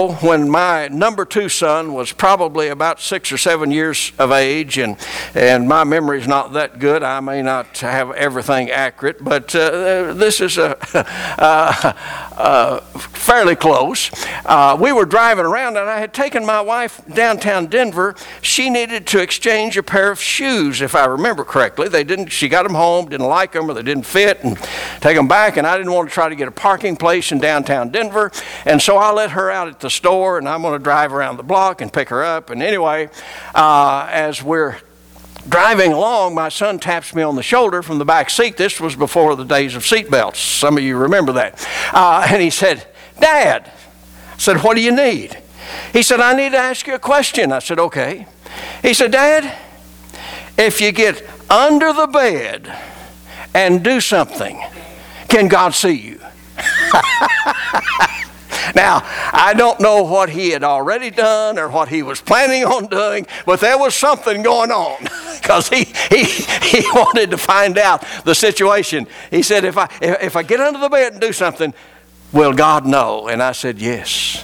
ago, when my number 2 son was probably about 6 or 7 years of age, and my memory's not that good, I may not have everything accurate, but this is fairly close. We were driving around, and I had taken my wife downtown Denver. She needed to exchange a pair of shoes, if I remember correctly. She got them home, didn't like them, or they didn't fit, and take them back, and I didn't want to try to get a parking place in downtown Denver, and so I let her out at the store, and I'm going to drive around the block and pick her up. And anyway, as we're driving along, my son taps me on the shoulder from the back seat. This was before the days of seat belts. Some of you remember that. And he said, "Dad." I said, "What do you need?" He said, "I need to ask you a question." I said, "Okay." He said, "Dad, if you get under the bed and do something, can God see you?" Now, I don't know what he had already done or what he was planning on doing, but there was something going on because he wanted to find out the situation. He said, if I get under the bed and do something, will God know? And I said, yes,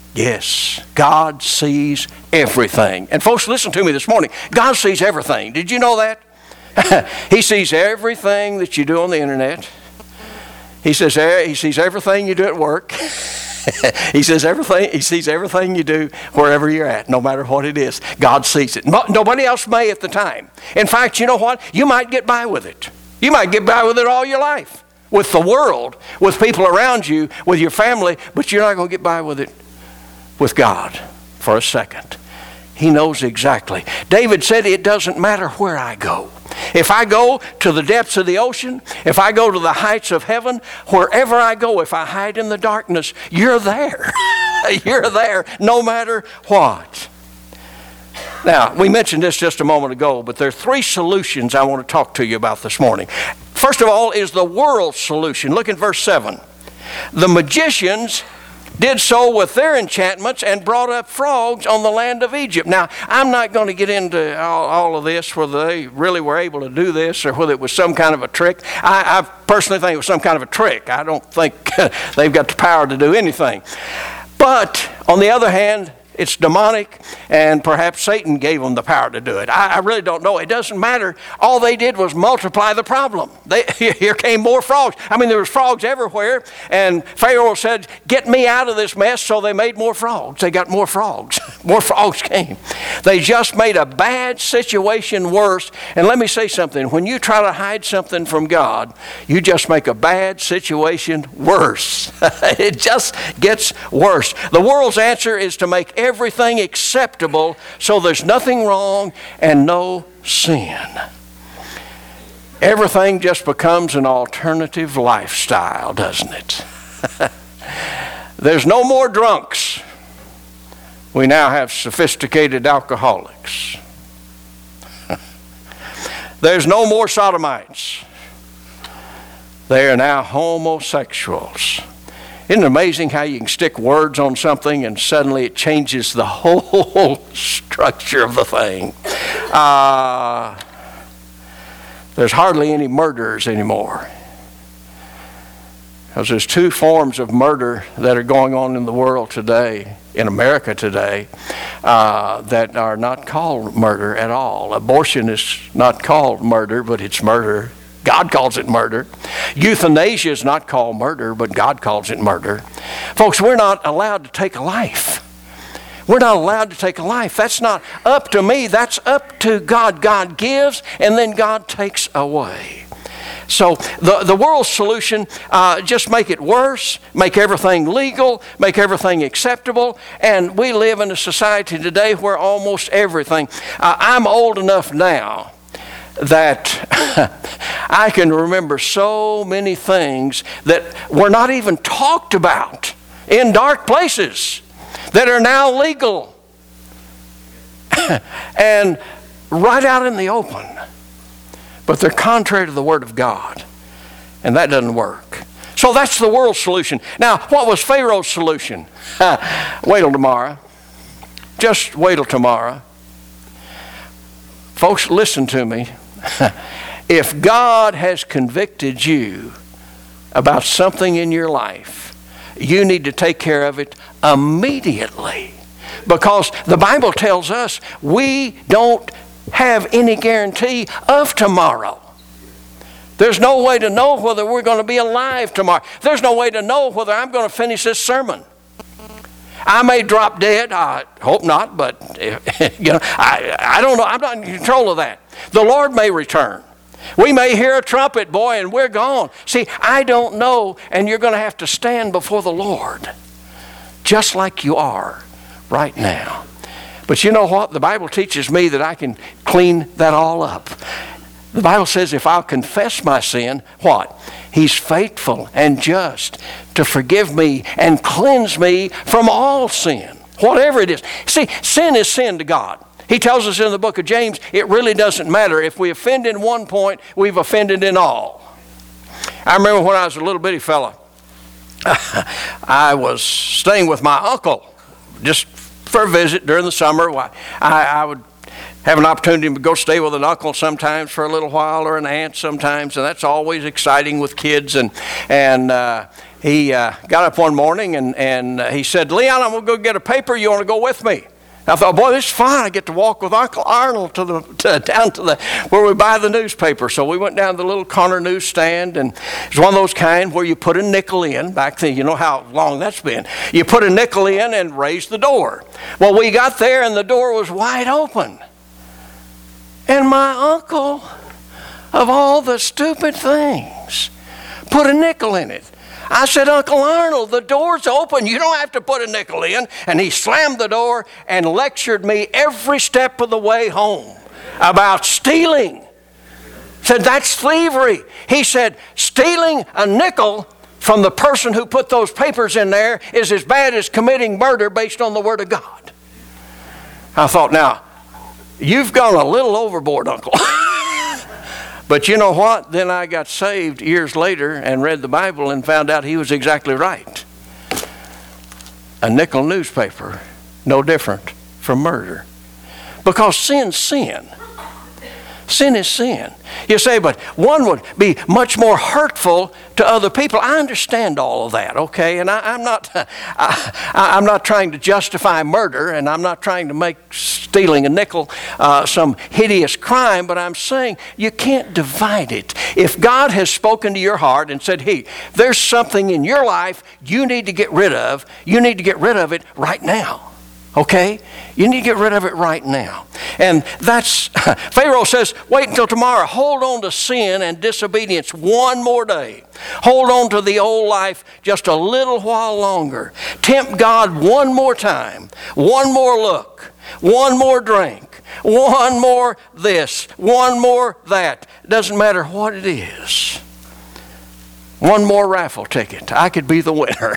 God sees everything. And folks, listen to me this morning. God sees everything. Did you know that? He sees everything that you do on the internet. He sees everything you do at work. He sees everything you do wherever you're at, no matter what it is. God sees it. Nobody else may at the time. In fact, you know what? You might get by with it. You might get by with it all your life. With the world, with people around you, with your family, but you're not going to get by with it with God for a second. He knows exactly. David said, "It doesn't matter where I go. If I go to the depths of the ocean, if I go to the heights of heaven, wherever I go, if I hide in the darkness, you're there." You're there no matter what. Now, we mentioned this just a moment ago, but there are 3 solutions I want to talk to you about this morning. First of all is the world's solution. Look at verse 7. The magicians did so with their enchantments and brought up frogs on the land of Egypt. Now, I'm not going to get into all of this, whether they really were able to do this or whether it was some kind of a trick. I personally think it was some kind of a trick. I don't think they've got the power to do anything. But, on the other hand, it's demonic, and perhaps Satan gave them the power to do it. I really don't know. It doesn't matter. All they did was multiply the problem. Here came more frogs. I mean, there was frogs everywhere, and Pharaoh said, "Get me out of this mess," so they made more frogs. They got more frogs. More frogs came. They just made a bad situation worse. And let me say something. When you try to hide something from God, you just make a bad situation worse. It just gets worse. The world's answer is to make everything acceptable so there's nothing wrong and no sin. Everything just becomes an alternative lifestyle, doesn't it? There's no more drunks. We now have sophisticated alcoholics. There's no more sodomites. They are now homosexuals. Isn't it amazing how you can stick words on something and suddenly it changes the whole structure of the thing? There's hardly any murderers anymore. Because there's 2 forms of murder that are going on in the world today, in America today, that are not called murder at all. Abortion is not called murder, but it's murder. God calls it murder. Euthanasia is not called murder, but God calls it murder. Folks, we're not allowed to take a life. We're not allowed to take a life. That's not up to me. That's up to God. God gives, and then God takes away. So the world's solution, just make it worse, make everything legal, make everything acceptable, and we live in a society today where almost everything, I'm old enough now that I can remember so many things that were not even talked about in dark places that are now legal and right out in the open. But they're contrary to the Word of God, and that doesn't work. So that's the world's solution. Now, what was Pharaoh's solution? Wait till tomorrow. Just wait till tomorrow. Folks, listen to me. If God has convicted you about something in your life, you need to take care of it immediately. Because the Bible tells us we don't have any guarantee of tomorrow. There's no way to know whether we're going to be alive tomorrow. There's no way to know whether I'm going to finish this sermon. I may drop dead. I hope not, but I don't know. I'm not in control of that. The Lord may return. We may hear a trumpet, boy, and we're gone. See, I don't know, and you're going to have to stand before the Lord, just like you are right now. But you know what? The Bible teaches me that I can clean that all up. The Bible says if I'll confess my sin, what? He's faithful and just to forgive me and cleanse me from all sin, whatever it is. See, sin is sin to God. He tells us in the book of James, it really doesn't matter. If we offend in one point, we've offended in all. I remember when I was a little bitty fella, I was staying with my uncle just for a visit during the summer. I would have an opportunity to go stay with an uncle sometimes for a little while, or an aunt sometimes, and that's always exciting with kids. And he got up one morning and he said, "Leon, I'm going to go get a paper. You want to go with me?" I thought, boy, this is fine. I get to walk with Uncle Arnold down to where we buy the newspaper. So we went down to the little corner newsstand, and it's one of those kind where you put a nickel in. Back then, you know how long that's been. You put a nickel in and raise the door. Well, we got there, and the door was wide open. And my uncle, of all the stupid things, put a nickel in it. I said, "Uncle Arnold, the door's open. You don't have to put a nickel in." And he slammed the door and lectured me every step of the way home about stealing. Said, "That's thievery." He said, "Stealing a nickel from the person who put those papers in there is as bad as committing murder based on the Word of God." I thought, now, you've gone a little overboard, Uncle. But you know what? Then I got saved years later and read the Bible and found out he was exactly right. A nickel newspaper, no different from murder. Because sin's sin. Sin is sin. You say, but one would be much more hurtful to other people. I understand all of that, okay? And I'm not trying to justify murder, and I'm not trying to make stealing a nickel some hideous crime, but I'm saying you can't divide it. If God has spoken to your heart and said, hey, there's something in your life you need to get rid of, you need to get rid of it right now. Okay? You need to get rid of it right now. And that's, Pharaoh says, wait until tomorrow. Hold on to sin and disobedience one more day. Hold on to the old life just a little while longer. Tempt God one more time. One more look. One more drink. One more this. One more that. It doesn't matter what it is. One more raffle ticket. I could be the winner.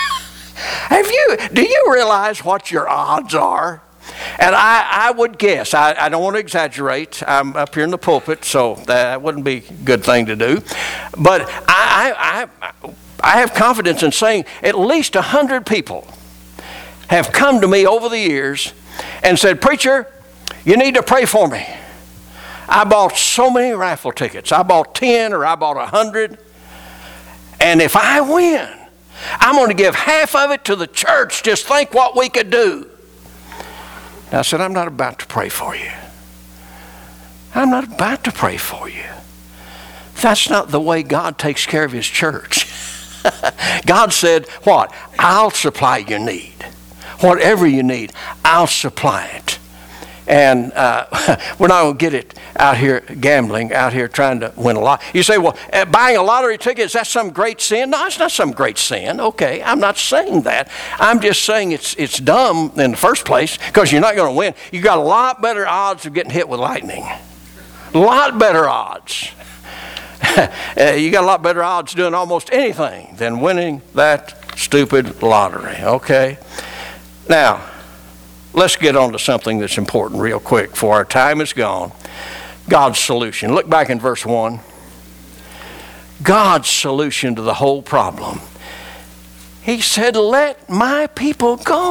Do you realize what your odds are? And I would guess, I don't want to exaggerate, I'm up here in the pulpit, so that wouldn't be a good thing to do. But I have confidence in saying at least 100 people have come to me over the years and said, preacher, you need to pray for me. I bought so many raffle tickets. I bought 10 or I bought 100. And if I win, I'm going to give half of it to the church. Just think what we could do. And I said, I'm not about to pray for you. I'm not about to pray for you. That's not the way God takes care of His church. God said, what? I'll supply your need. Whatever you need, I'll supply it. And we're not going to get it out here gambling, out here trying to win a lot. You say, well, buying a lottery ticket, is that some great sin? No, it's not some great sin. Okay, I'm not saying that. I'm just saying it's dumb in the first place because you're not going to win. You got a lot better odds of getting hit with lightning. A lot better odds. You got a lot better odds doing almost anything than winning that stupid lottery. Okay? Now, let's get on to something that's important real quick before our time is gone. God's solution. Look back in verse 1. God's solution to the whole problem. He said, let my people go.